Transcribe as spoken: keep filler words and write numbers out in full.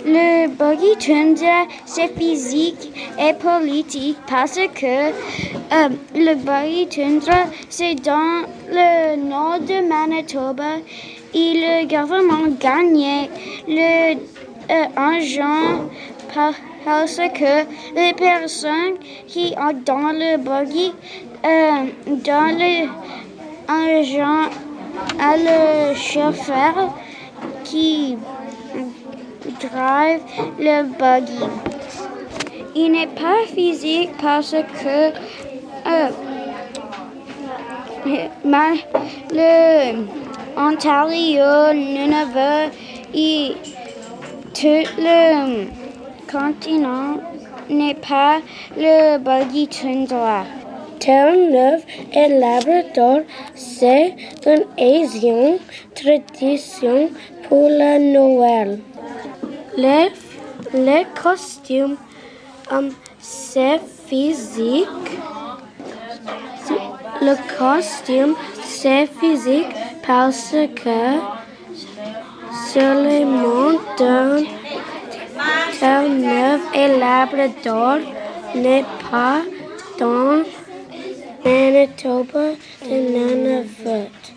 Le buggy tundra, c'est physique et politique parce que euh, le buggy tundra, c'est dans le nord de Manitoba et le gouvernement gagne le euh, argent par, parce que les personnes qui sont dans le buggy euh, donnent l'argent à le chauffeur qui drive le buggy. Il n'est pas physique parce que euh, le Ontario, Nunavut et tout le continent n'est pas le buggy tundra. Terre-Neuve et Labrador, c'est une ancienne tradition pour la Noël. Les, les costumes, um, c'est physique. Le costume, c'est physique parce que seulement dans Terre-Neuve et Labrador n'est pas dans Manitoba et Nunavut.